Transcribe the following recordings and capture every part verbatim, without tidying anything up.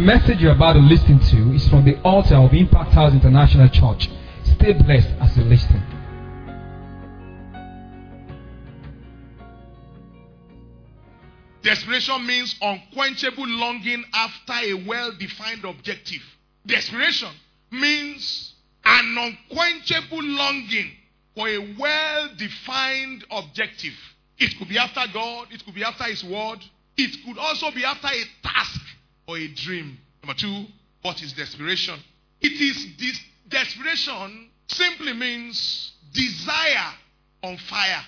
message you're about to listen to is from the altar of Impact House International Church. Stay blessed as you listen. Desperation means unquenchable longing after a well-defined objective. Desperation means an unquenchable longing for a well-defined objective. It could be after God. It could be after His word. It could also be after a task or a dream. Number two, what is desperation? It is this desperation simply means desire on fire.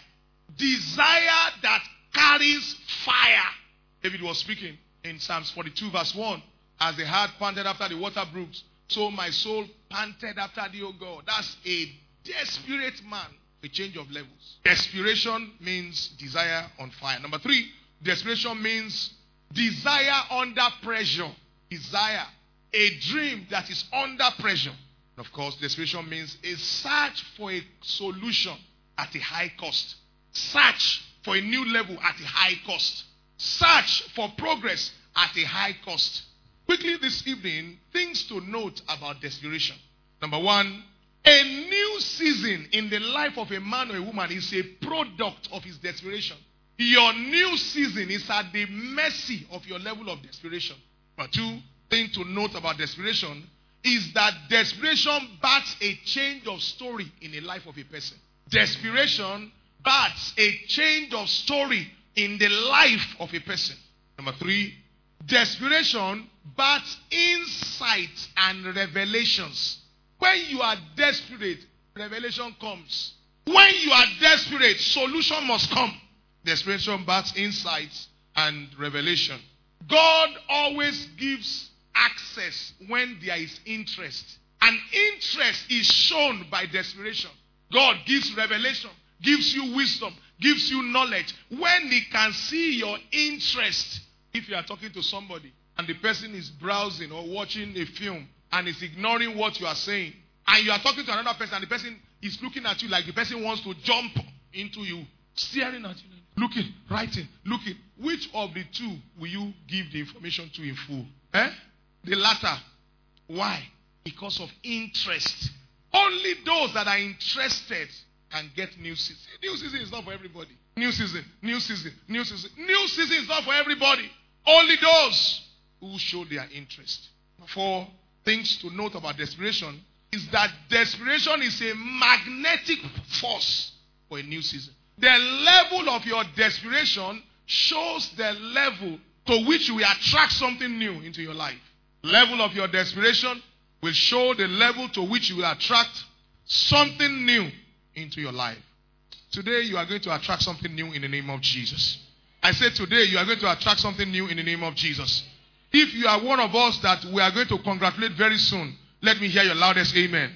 Desire that carries fire. David was speaking in Psalms forty-two verse one. As the hart panted after the water brooks, so my soul panted after thee, O God. That's a desperate man. A change of levels. Desperation means desire on fire. Number three, desperation means desire under pressure. Desire. A dream that is under pressure. And of course, desperation means a search for a solution at a high cost. Search for a new level at a high cost. Search for progress at a high cost. Quickly this evening, things to note about desperation. Number one, a new season in the life of a man or a woman is a product of his desperation. Your new season is at the mercy of your level of desperation. Number two, thing to note about desperation is that desperation backs a change of story in the life of a person. Desperation backs a change of story in the life of a person. Number three, desperation backs insights and revelations. When you are desperate, revelation comes. When you are desperate, solution must come. Desperation backs insights and revelation. God always gives access when there is interest. And interest is shown by desperation. God gives revelation, gives you wisdom, gives you knowledge. When He can see your interest, if you are talking to somebody and the person is browsing or watching a film and is ignoring what you are saying, and you are talking to another person and the person is looking at you like the person wants to jump into you, staring at you, looking, writing, looking. Which of the two will you give the information to in full? Eh? The latter. Why? Because of interest. Only those that are interested can get new season. New season is not for everybody. New season, new season, new season. New season is not for everybody. Only those who show their interest. Four things to note about desperation is that desperation is a magnetic force for a new season. The level of your desperation shows the level to which you will attract something new into your life. Level of your desperation will show the level to which you will attract something new into your life. Today you are going to attract something new in the name of Jesus. I said today you are going to attract something new in the name of Jesus. If you are one of us that we are going to congratulate very soon, let me hear your loudest amen.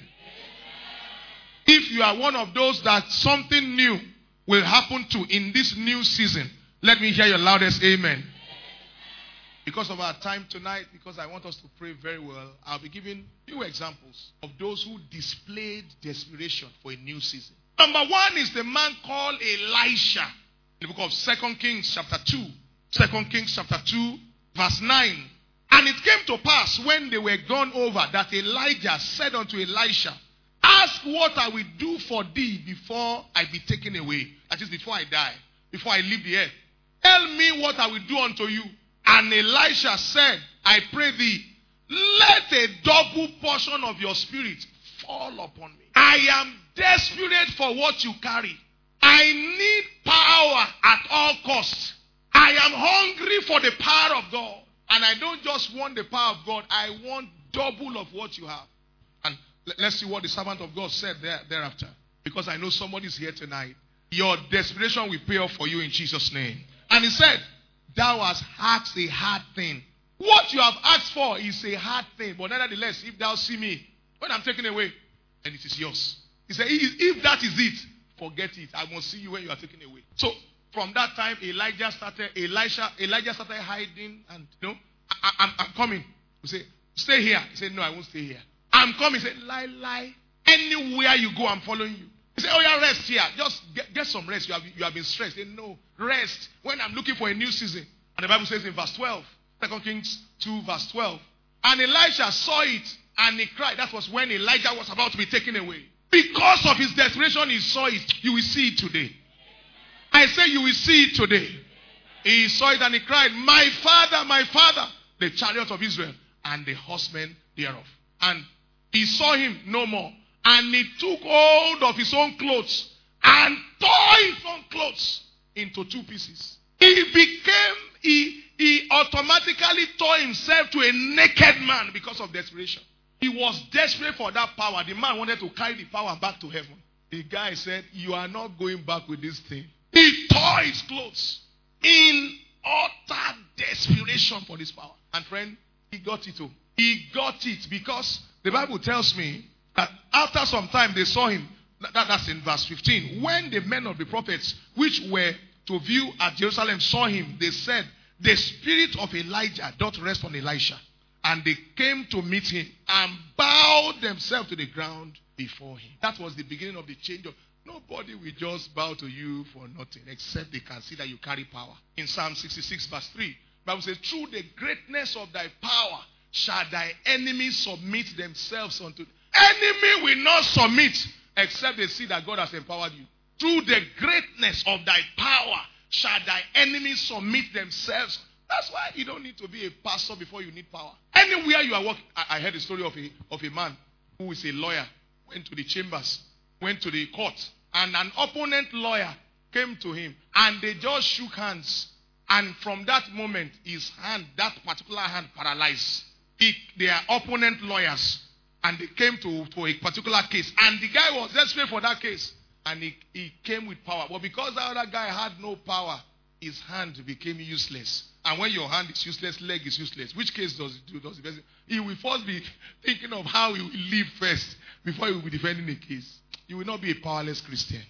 If you are one of those that something new will happen to in this new season, let me hear your loudest amen. Because of our time tonight, because I want us to pray very well, I'll be giving few examples of those who displayed desperation for a new season. Number one is the man called Elisha. In the book of Second Kings chapter two. Second Kings chapter two, verse nine. And it came to pass when they were gone over that Elijah said unto Elisha, ask what I will do for thee before I be taken away. That is, before I die, before I leave the earth. Tell me what I will do unto you. And Elisha said, I pray thee, let a double portion of your spirit fall upon me. I am desperate for what you carry. I need power at all costs. I am hungry for the power of God. And I don't just want the power of God, I want double of what you have. And let's see what the servant of God said there, thereafter. Because I know somebody's here tonight. Your desperation will pay off for you in Jesus' name. And he said, thou hast asked a hard thing. What you have asked for is a hard thing. But nevertheless, if thou see me, when I'm taken away, then it is yours. He said, if that is it, forget it. I must see you when you are taken away. So, from that time, Elijah started, Elisha, Elijah started hiding and, you know, I, I'm, I'm coming. He said, stay here. He said, no, I won't stay here. I'm coming. He said, lie, lie. Anywhere you go, I'm following you. He said, oh yeah, rest here. Just get, get some rest. You have, you have been stressed. He said, no, rest. When I'm looking for a new season. And the Bible says in verse twelve, Second Kings two, verse twelve, And Elisha saw it and he cried. That was when Elijah was about to be taken away. Because of his desperation, he saw it. You will see it today. I say you will see it today. He saw it and he cried, my father, my father, the chariot of Israel and the horsemen thereof. And he saw him no more. And he took hold of his own clothes and tore his own clothes into two pieces. He became, he, he automatically tore himself to a naked man because of desperation. He was desperate for that power. The man wanted to carry the power back to heaven. The guy said, you are not going back with this thing. He tore his clothes in utter desperation for this power. And friend, he got it too. He got it because the Bible tells me that after some time they saw him. That, that's in verse fifteen. When the men of the prophets which were to view at Jerusalem saw him, they said, the spirit of Elijah doth rest on Elisha. And they came to meet him and bowed themselves to the ground before him. That was the beginning of the change of nobody will just bow to you for nothing except they can see that you carry power. In Psalm sixty-six verse three, the Bible says, through the greatness of thy power shall thy enemies submit themselves unto thee. Enemy will not submit except they see that God has empowered you. Through the greatness of thy power shall thy enemies submit themselves. That's why you don't need to be a pastor before you need power. Anywhere you are working. I, I heard the story of a, of a man who is a lawyer, went to the chambers, went to the court, and an opponent lawyer came to him, and they just shook hands. And from that moment, his hand, that particular hand, paralyzed. He, they are opponent lawyers, and they came to, to a particular case. And the guy was desperate for that case, and he, he came with power. But because that other guy had no power, his hand became useless. And when your hand is useless, leg is useless. Which case does it do? Does it best? He will first be thinking of how he will live first before he will be defending the case. You will not be a powerless Christian.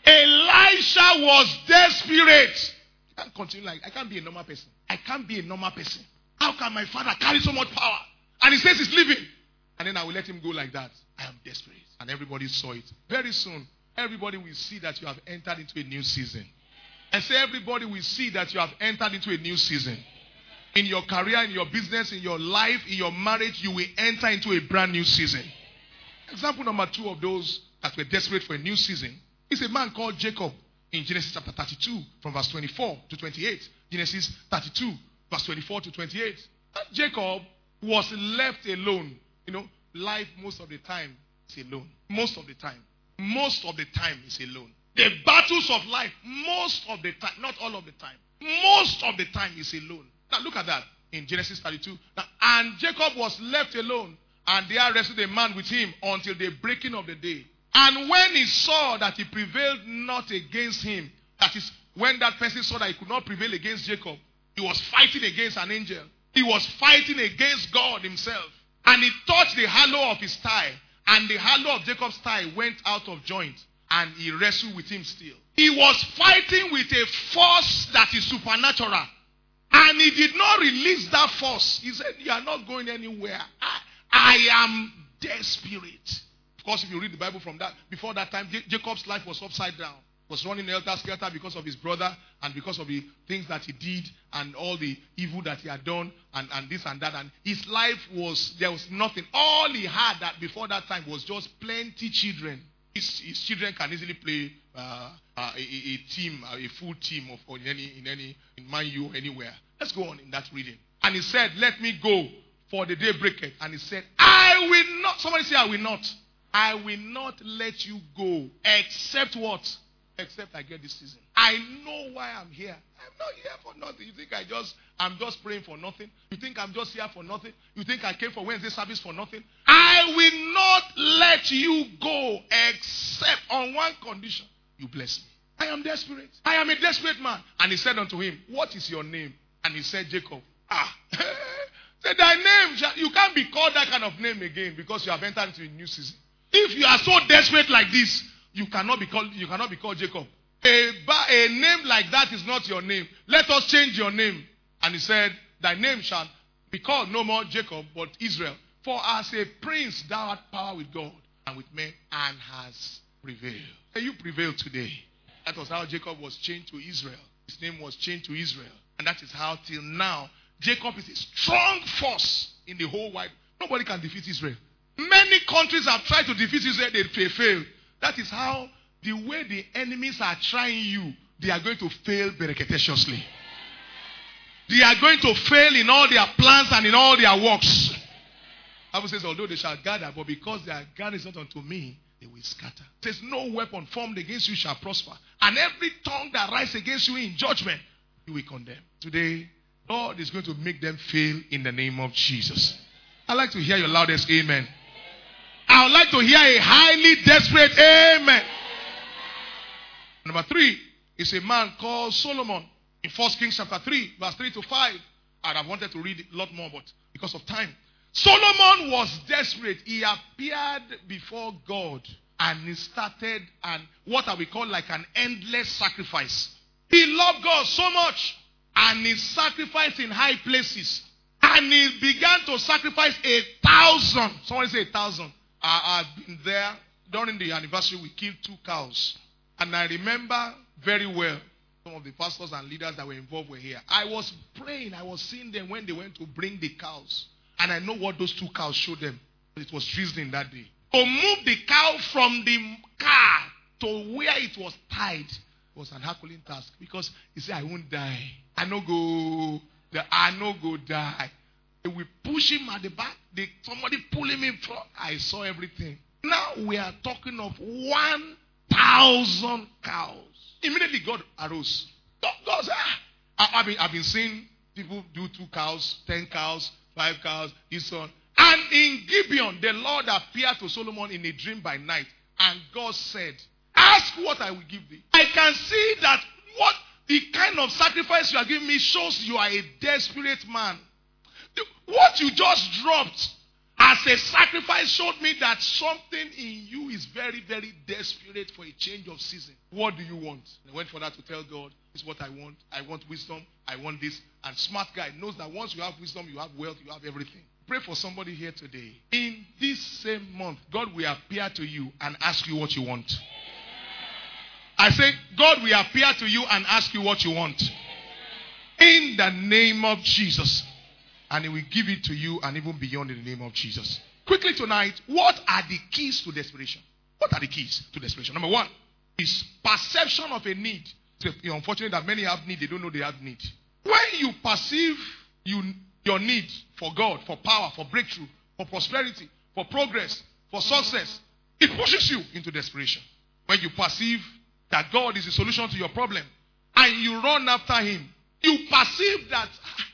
Elisha was desperate. I can't continue like I can't be a normal person. I can't be a normal person. How can my father carry so much power? And he says he's leaving. And then I will let him go like that. I am desperate. And everybody saw it. Very soon, everybody will see that you have entered into a new season. And say everybody will see that you have entered into a new season. In your career, in your business, in your life, in your marriage, you will enter into a brand new season. Example number two of those that were desperate for a new season is a man called Jacob in Genesis chapter thirty-two from verse twenty-four to twenty-eight. Genesis thirty-two verse twenty-four to twenty-eight. And Jacob was left alone. You know, life most of the time is alone. Most of the time. Most of the time is alone. The battles of life, most of the time, not all of the time, most of the time is alone. Now look at that in Genesis thirty-two. Now, and Jacob was left alone, and there rested a man with him until the breaking of the day. And when he saw that he prevailed not against him, that is, when that person saw that he could not prevail against Jacob, he was fighting against an angel. He was fighting against God himself. And he touched the hollow of his thigh, and the hollow of Jacob's thigh went out of joint. And he wrestled with him still. He was fighting with a force that is supernatural. And he did not release that force. He said, you are not going anywhere. I, I am desperate. Of course, if you read the Bible from that, before that time, J- Jacob's life was upside down. He was running helter-skelter because of his brother and because of the things that he did and all the evil that he had done and, and this and that. And his life was, there was nothing. All he had that before that time was just plenty children. His, his children can easily play uh, uh, a, a team, uh, a full team of or in any in any in Man U anywhere. Let's go on in that reading. And he said, "Let me go, for the day breaketh." And he said, "I will not." Somebody say, "I will not." I will not let you go, except what? Except I get this season. I know why I'm here. I'm not here for nothing. You think I just, I'm just praying for nothing? You think I'm just here for nothing? You think I came for Wednesday service for nothing? I will not let you go except on one condition. You bless me. I am desperate. I am a desperate man. And he said unto him, "What is your name?" And he said, "Jacob." Ah. Said, "Thy name, you can't be called that kind of name again because you have entered into a new season. If you are so desperate like this, you cannot be called, you cannot be called Jacob. A, a name like that is not your name. Let us change your name." And he said, "Thy name shall be called no more Jacob, but Israel. For as a prince thou art power with God and with men, and has prevailed." Can you prevail today? That was how Jacob was changed to Israel. His name was changed to Israel. And that is how till now, Jacob is a strong force in the whole wide. Nobody can defeat Israel. Many countries have tried to defeat Israel. They fail. That is how the way the enemies are trying you, they are going to fail bereketiously. They are going to fail in all their plans and in all their works. The Bible says, although they shall gather, but because their gather is not unto me, they will scatter. It says, no weapon formed against you shall prosper. And every tongue that rises against you in judgment, you will condemn. Today, God is going to make them fail in the name of Jesus. I'd like to hear your loudest amen. I would like to hear a highly desperate amen. Number three is a man called Solomon. In First Kings chapter three, verse three to five. I'd have wanted to read a lot more, but because of time. Solomon was desperate. He appeared before God and he started an what I will call like an endless sacrifice. He loved God so much and he sacrificed in high places. And he began to sacrifice a thousand. Someone say a thousand. I, I've been there. During the anniversary, we killed two cows. And I remember very well, some of the pastors and leaders that were involved were here. I was praying. I was seeing them when they went to bring the cows. And I know what those two cows showed them. It was drizzling that day. To move the cow from the car to where it was tied was an Herculean task. Because he said, I won't die. I no go, I no go die. They will push him at the back. They, somebody pull him in front. I saw everything. Now we are talking of one thousand cows. Immediately God arose. God, God said, ah. I, I've, been, I've been seeing people do two cows, ten cows, five cows, this one. And in Gibeon, the Lord appeared to Solomon in a dream by night. And God said, ask what I will give thee. I can see that what the kind of sacrifice you are giving me shows you are a desperate man. What you just dropped as a sacrifice showed me that something in you is very, very desperate for a change of season. What do you want? And I went for that to tell God, this is what I want. I want wisdom. I want this. And smart guy knows that once you have wisdom, you have wealth, you have everything. Pray for somebody here today. In this same month, God will appear to you and ask you what you want. I say, God will appear to you and ask you what you want. In the name of Jesus. And he will give it to you and even beyond in the name of Jesus. Quickly tonight, what are the keys to desperation? What are the keys to desperation? Number one is perception of a need. It's unfortunate that many have need, they don't know they have need. When you perceive you, your need for God, for power, for breakthrough, for prosperity, for progress, for success, it pushes you into desperation. When you perceive that God is the solution to your problem and you run after him, you perceive that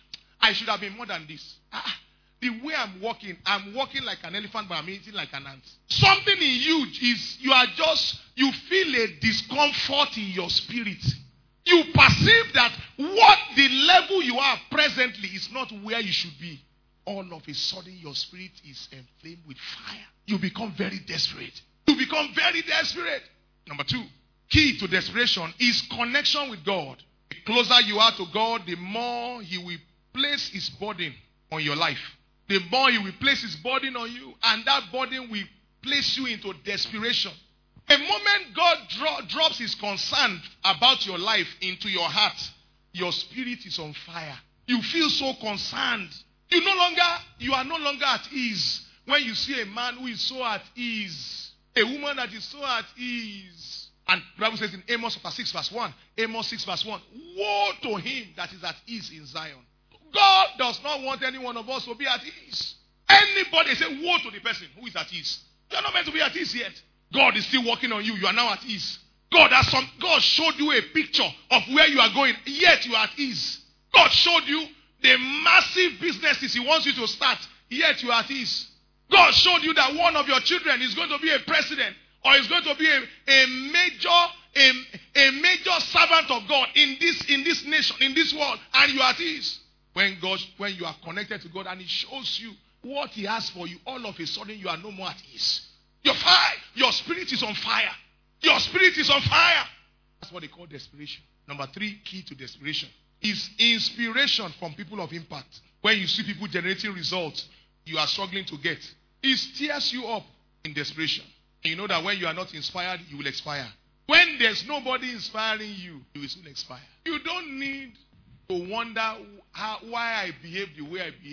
I should have been more than this. Ah, the way I'm walking, I'm walking like an elephant, but I'm eating like an ant. Something in you is, you are just, you feel a discomfort in your spirit. You perceive that what the level you are presently is not where you should be. All of a sudden, your spirit is inflamed with fire. You become very desperate. You become very desperate. Number two, key to desperation is connection with God. The closer you are to God, the more he will place his burden on your life. The more he will place his burden on you, and that burden will place you into desperation. The moment God dro- drops his concern about your life into your heart, your spirit is on fire. You feel so concerned. You no longer, you are no longer at ease. When you see a man who is so at ease, a woman that is so at ease. And the Bible says in Amos chapter six verse one, Amos six verse one, woe to him that is at ease in Zion. God does not want any one of us to be at ease. Anybody say woe to the person who is at ease. You are not meant to be at ease yet. God is still working on you. You are now at ease. God has some. God showed you a picture of where you are going, yet you are at ease. God showed you the massive businesses he wants you to start, yet you are at ease. God showed you that one of your children is going to be a president, or is going to be a, a major a, a major servant of God in this in this nation, in this world, and you are at ease. When God, when you are connected to God and he shows you what he has for you, all of a sudden you are no more at ease. Your fire, your spirit is on fire. Your spirit is on fire. That's what they call desperation. Number three, key to desperation is inspiration from people of impact. When you see people generating results you are struggling to get, it stirs you up in desperation. And you know that when you are not inspired, you will expire. When there's nobody inspiring you, you will soon expire. You don't need to wonder how, why I behave the way I behave,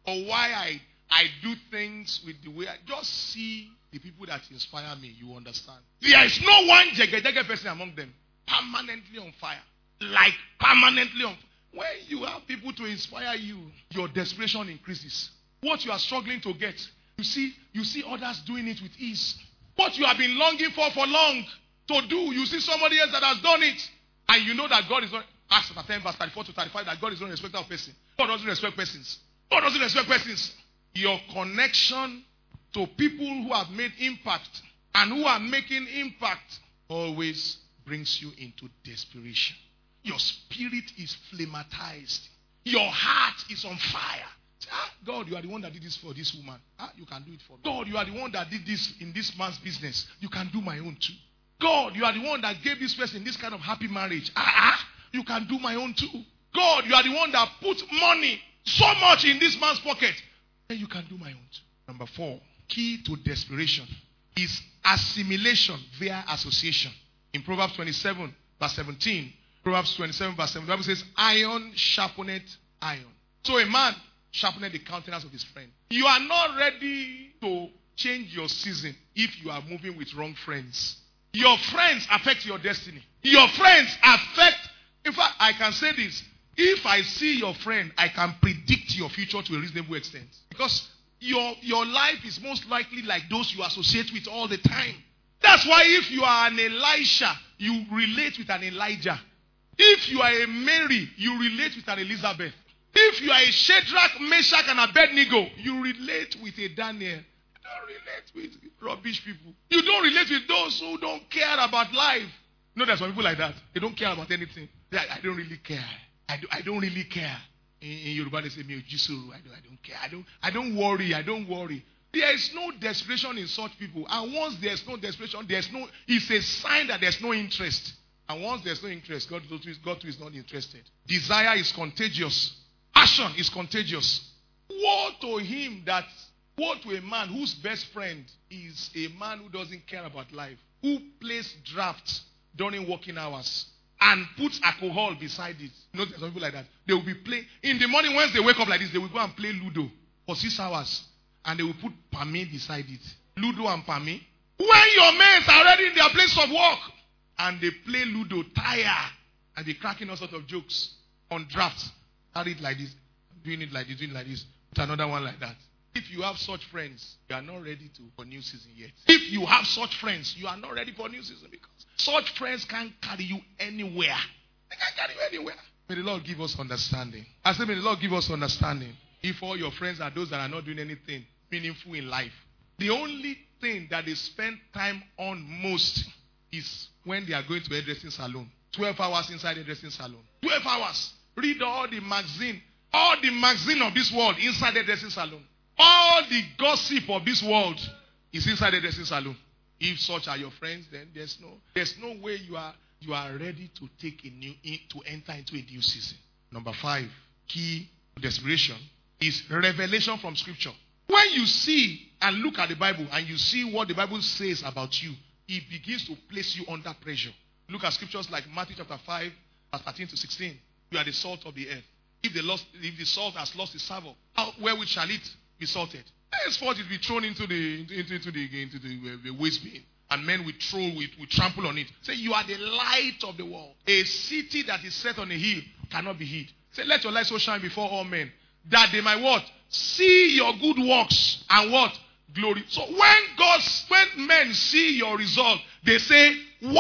or why I, I do things with the way I just see the people that inspire me, you understand. There is no one jege person among them permanently on fire. Like permanently on fire. When you have people to inspire you, your desperation increases. What you are struggling to get, you see, you see others doing it with ease. What you have been longing for for long to do, you see somebody else that has done it. And you know that God is not, Acts ten verse thirty-four to thirty-five, that God is not a respecter of persons. God doesn't respect persons. God doesn't respect persons. Your connection to people who have made impact and who are making impact always brings you into desperation. Your spirit is flamatized. Your heart is on fire. Ah, God, you are the one that did this for this woman. Ah, you can do it for me. God, you are the one that did this in this man's business. You can do my own too. God, you are the one that gave this person this kind of happy marriage. Ah, ah, you can do my own too. God, you are the one that put money so much in this man's pocket. Then you can do my own too. Number four, key to desperation is assimilation via association. In Proverbs twenty-seven verse seventeen, Proverbs twenty-seven verse seven, the Bible says, iron sharpeneth iron. So a man sharpeneth the countenance of his friend. You are not ready to change your season if you are moving with wrong friends. Your friends affect your destiny. Your friends affect, in fact, I can say this. If I see your friend, I can predict your future to a reasonable extent. Because your, your life is most likely like those you associate with all the time. That's why if you are an Elisha, you relate with an Elijah. If you are a Mary, you relate with an Elizabeth. If you are a Shadrach, Meshach, and Abednego, you relate with a Daniel. You don't relate with rubbish people. You don't relate with those who don't care about life. No, there's some people like that. They don't care about anything. They are, I don't really care. I, do, I don't really care. In, in Yoruba, they say, I don't, I don't care. I don't, I don't worry. I don't worry. There is no desperation in such people. And once there's no desperation, there's no, it's a sign that there's no interest. And once there's no interest, God, God too is not interested. Desire is contagious. Passion is contagious. Woe to him that, woe to a man whose best friend is a man who doesn't care about life, who plays drafts during working hours and puts alcohol beside it. You know, there's some people like that. They will be playing. In the morning, once they wake up like this, they will go and play Ludo for six hours. And they will put Pami beside it. Ludo and Pami. When your mates are already in their place of work and they play Ludo, tire, and they cracking all sorts of jokes on drafts. Carry it like this, doing it like this, doing it like this, with another one like that. If you have such friends, you are not ready to for new season yet. If you have such friends, you are not ready for new season because such friends can't carry you anywhere. They can't carry you anywhere. May the Lord give us understanding. I say, may the Lord give us understanding. If all your friends are those that are not doing anything meaningful in life, the only thing that they spend time on most is when they are going to a dressing salon. twelve hours inside a dressing salon. twelve hours. Read all the magazine, all the magazine of this world inside the dressing salon. All the gossip of this world is inside the dressing salon. If such are your friends, then there's no, there's no way you are, you are ready to take a new, in, to enter into a new season. Number five, key to desperation is revelation from Scripture. When you see and look at the Bible and you see what the Bible says about you, it begins to place you under pressure. Look at scriptures like Matthew chapter five, verse thirteen to sixteen. You are the salt of the earth. If the, lost, if the salt has lost its savour, how, wherewith shall it be salted? Henceforth it will be thrown into the into, into the into the, uh, the waste bin, and men will throw it, will trample on it. Say, you are the light of the world. A city that is set on a hill cannot be hid. Say, let your light so shine before all men, that they might what? See your good works and what? Glory. So when God's when men see your result, they say,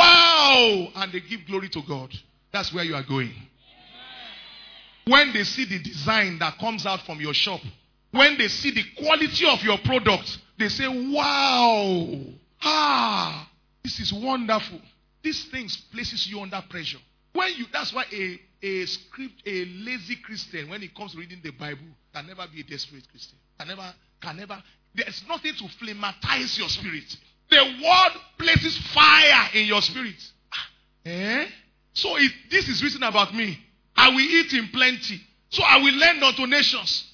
wow, and they give glory to God. That's where you are going. When they see the design that comes out from your shop, when they see the quality of your product, they say, wow, ah, this is wonderful. These things places you under pressure. When you, that's why a, a script, a lazy Christian, when it comes to reading the Bible, can never be a desperate Christian. Can never, can never, there's nothing to flamatize your spirit. The word places fire in your spirit. Ah, eh? So it, this is written about me. I will eat in plenty. So I will lend unto nations.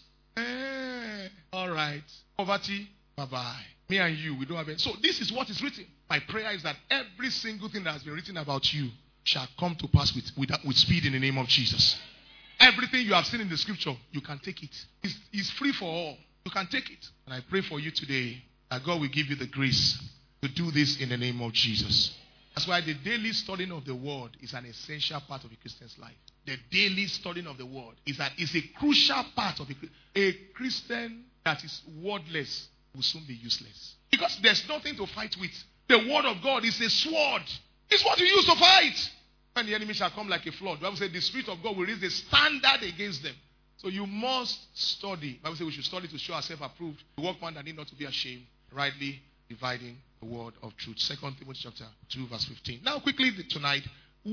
Eh, all right. Poverty, bye-bye. Me and you, we don't have it. So this is what is written. My prayer is that every single thing that has been written about you shall come to pass with, with, with speed in the name of Jesus. Everything you have seen in the scripture, you can take it. It's, it's free for all. You can take it. And I pray for you today that God will give you the grace to do this in the name of Jesus. That's why the daily studying of the word is an essential part of a Christian's life. The daily studying of the word is, an, is a crucial part of a, a Christian that is wordless will soon be useless. Because there's nothing to fight with. The word of God is a sword. It's what you use to fight. When the enemy shall come like a flood, the Bible says the Spirit of God will raise a standard against them. So you must study. The Bible says we should study to show ourselves approved. The workman that need not to be ashamed, rightly dividing the word of truth. Second Timothy chapter two, verse fifteen. Now quickly tonight,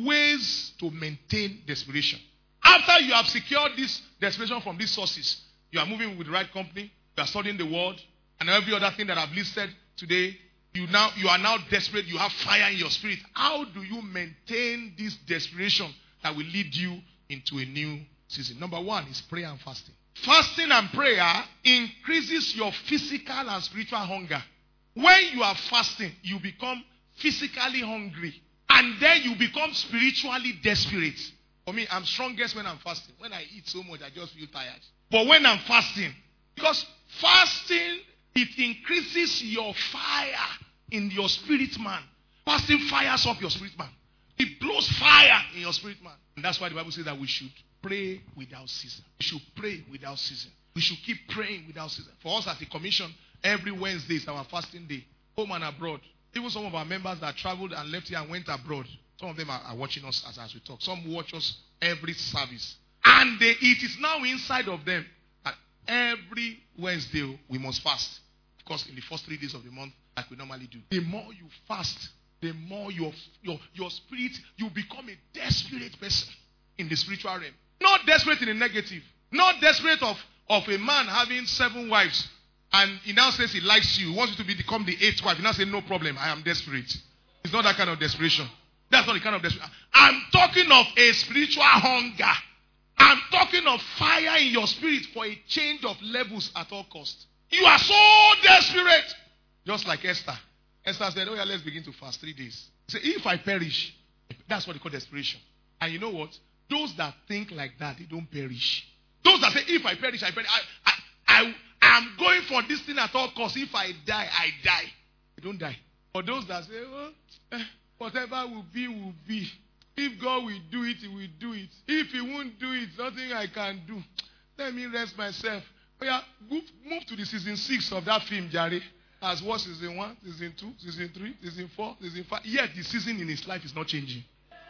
ways to maintain desperation. After you have secured this desperation from these sources, you are moving with the right company, you are studying the word, and every other thing that I've listed today, you now you are now desperate, you have fire in your spirit. How do you maintain this desperation that will lead you into a new season? Number one is prayer and fasting. Fasting and prayer increases your physical and spiritual hunger. When you are fasting, you become physically hungry. And then you become spiritually desperate. For me, I'm strongest when I'm fasting. When I eat so much, I just feel tired. But when I'm fasting, because fasting, it increases your fire in your spirit man. Fasting fires up your spirit man. It blows fire in your spirit man. And that's why the Bible says that we should pray without ceasing. We should pray without ceasing. We should keep praying without ceasing. For us as a commission, every Wednesday is our fasting day. Home and abroad. Even some of our members that traveled and left here and went abroad, some of them are, are watching us as, as we talk. Some watch us every service. And they, it is now inside of them that every Wednesday we must fast. Of course, in the first three days of the month, like we normally do. The more you fast, the more your, your, your spirit, you become a desperate person in the spiritual realm. Not desperate in the negative. Not desperate of, of a man having seven wives. And he now says he likes you. He wants you to become the eighth wife. He now says, no problem, I am desperate. It's not that kind of desperation. That's not the kind of desperation. I'm talking of a spiritual hunger. I'm talking of fire in your spirit for a change of levels at all costs. You are so desperate. Just like Esther. Esther said, oh yeah, let's begin to fast three days. Say, if I perish, that's what they call desperation. And you know what? Those that think like that, they don't perish. Those that say, if I perish, I perish. I, I, I, I'm going for this thing at all costs. If I die, I die. They don't die. For those that say, oh, eh, whatever will be, will be. If God will do it, He will do it. If He won't do it, nothing I can do. Let me rest myself. Oh yeah, move, move to the season six of that film, Jare. As what season one, season two, season three, season four, season five. Yet the season in his life is not changing.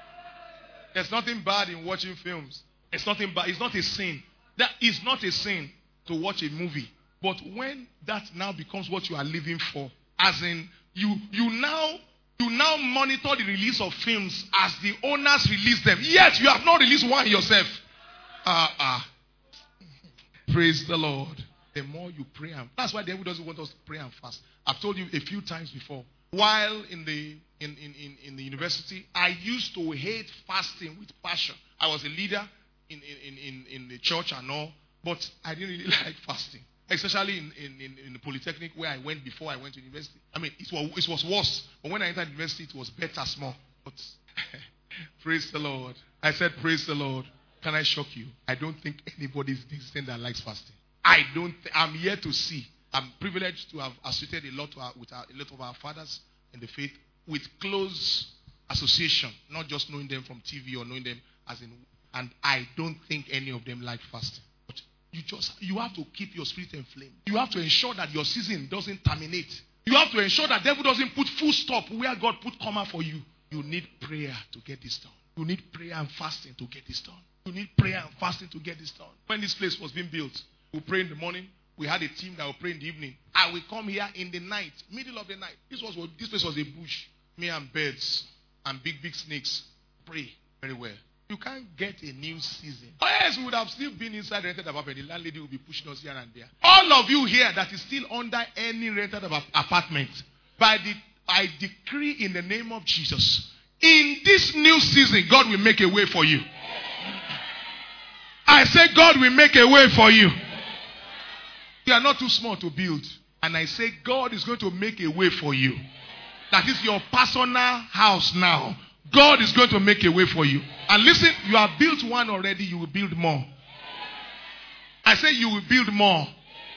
There's nothing bad in watching films. It's nothing bad. It's not a sin. That is not a sin to watch a movie. But when that now becomes what you are living for, as in you you now you now monitor the release of films as the owners release them. Yet you have not released one yourself. Ah uh, ah. Uh, Praise the Lord. The more you pray and that's why the devil doesn't want us to pray and fast. I've told you a few times before. While in the in, in, in, in the university, I used to hate fasting with passion. I was a leader in, in, in, in the church and all, but I didn't really like fasting. Especially in, in, in, in the Polytechnic where I went before I went to university. I mean, it was, it was worse. But when I entered university, it was better, small. But praise the Lord. I said, praise the Lord. Can I shock you? I don't think anybody is decent that likes fasting. I don't. Th- I'm here to see. I'm privileged to have associated a lot to our, with our, a lot of our fathers in the faith with close association, not just knowing them from T V or knowing them as in. And I don't think any of them like fasting. But you just you have to keep your spirit inflamed. You have to ensure that your season doesn't terminate. You have to ensure that devil doesn't put full stop where God put comma for you. You need prayer to get this done. You need prayer and fasting to get this done. You need prayer and fasting to get this done. When this place was being built, we pray in the morning. We had a team that will pray in the evening. I will come here in the night, middle of the night. This was this place was a bush. Me and birds and big, big snakes. Pray very well. You can't get a new season. Or else we would have still been inside rented apartment. The landlady will be pushing us here and there. All of you here that is still under any rented apartment, by the I decree in the name of Jesus, in this new season, God will make a way for you. I say God will make a way for you. You are not too small to build. And I say God is going to make a way for you. That is your personal house now. God is going to make a way for you. And listen, you have built one already, you will build more. I say you will build more.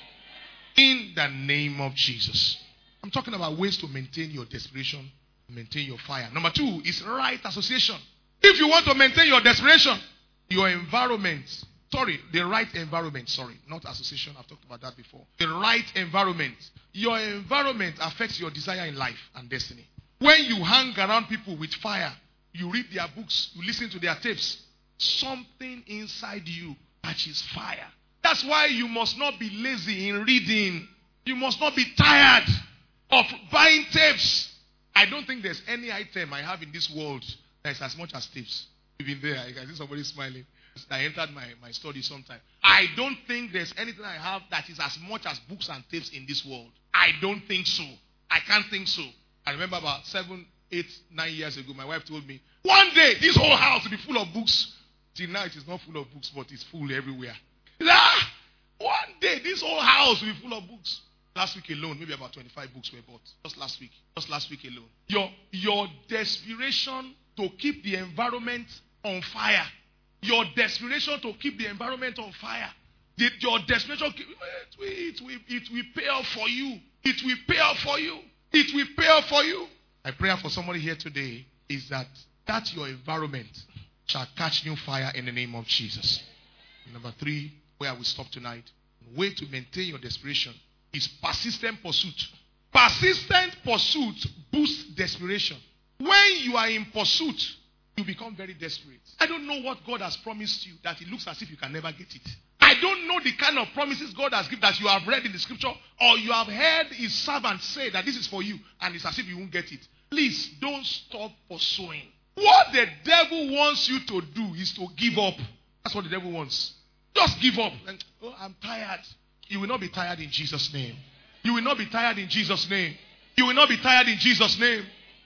In the name of Jesus. I'm talking about ways to maintain your desperation, maintain your fire. Number two is right association. If you want to maintain your desperation, your environment, sorry, the right environment, sorry, not association, I've talked about that before. The right environment. Your environment affects your desire in life and destiny. When you hang around people with fire, you read their books, you listen to their tapes, something inside you catches fire. That's why you must not be lazy in reading. You must not be tired of buying tapes. I don't think there's any item I have in this world that is as much as tapes. Even there, I can see somebody smiling. I entered my, my study sometime. I don't think there's anything I have that is as much as books and tapes in this world. I don't think so. I can't think so. I remember about seven, eight, nine years ago, my wife told me, one day this whole house will be full of books. Till now it is not full of books, but it's full everywhere. Ah, one day this whole house will be full of books. Last week alone, maybe about twenty-five books were bought. Just last week. Just last week alone. Your, your desperation to keep the environment on fire. Your desperation to keep the environment on fire. The, your desperation, it will, it, will, it will pay off for you. It will pay off for you. It will pay off for you. My prayer for somebody here today is that that your environment shall catch new fire in the name of Jesus. Number three, where I will stop tonight. The way to maintain your desperation is persistent pursuit. Persistent pursuit boosts desperation. When you are in pursuit, you become very desperate. I don't know what God has promised you that it looks as if you can never get it. I don't know the kind of promises God has given that you have read in the scripture or you have heard his servant say that this is for you and it's as if you won't get it. Please don't stop pursuing. What the devil wants you to do is to give up. That's what the devil wants. Just give up. And, oh, I'm tired. You will not be tired in Jesus' name. You will not be tired in Jesus' name. You will not be tired in Jesus' name.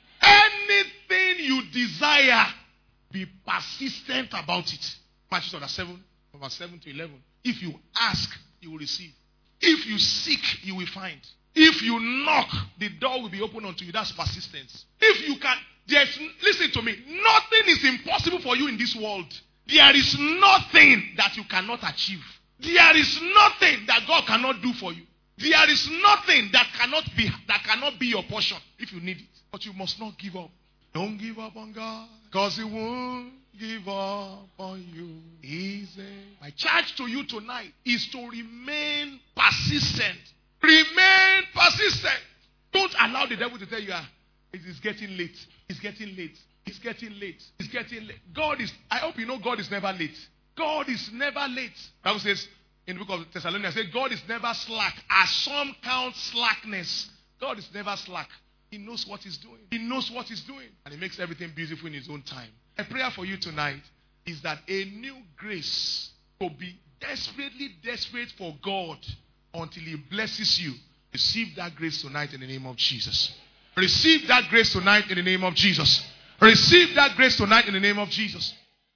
Anything you desire, be persistent about it. Matthew chapter seven, verse seven to eleven. If you ask, you will receive. If you seek, you will find. If you knock, the door will be opened unto you. That's persistence. If you can, there's, listen to me, nothing is impossible for you in this world. There is nothing that you cannot achieve. There is nothing that God cannot do for you. There is nothing that cannot be that cannot be your portion if you need it. But you must not give up. Don't give up on God, because He won't give up on you easy. My charge to you tonight is to remain persistent. Remain persistent. Don't allow the devil to tell you, ah, it is getting late. It's getting late. It's getting late. It's getting late. God is, I hope you know God is never late. God is never late. The Bible says in the book of Thessalonians, says God is never slack. As some count slackness, God is never slack. He knows what He's doing. He knows what He's doing. And He makes everything beautiful in His own time. A prayer for you tonight is that a new grace to be desperately desperate for God until He blesses you. Receive that grace tonight in the name of Jesus. Receive that grace tonight in the name of Jesus. Receive that grace tonight in the name of Jesus.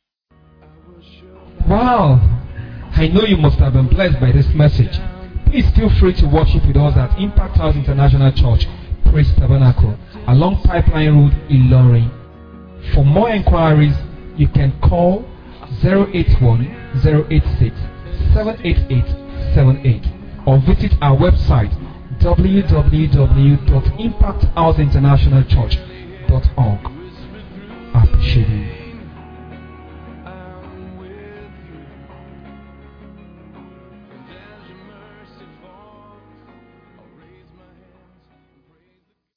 Wow. I know you must have been blessed by this message. Please feel free to worship with us at Impact House International Church, Praise Tabernacle, along Pipeline Road, Ilorin. For more inquiries, you can call zero eight one, zero eight six, seven eight eight seven eight or visit our website w w w dot impact house international church dot org. I appreciate you.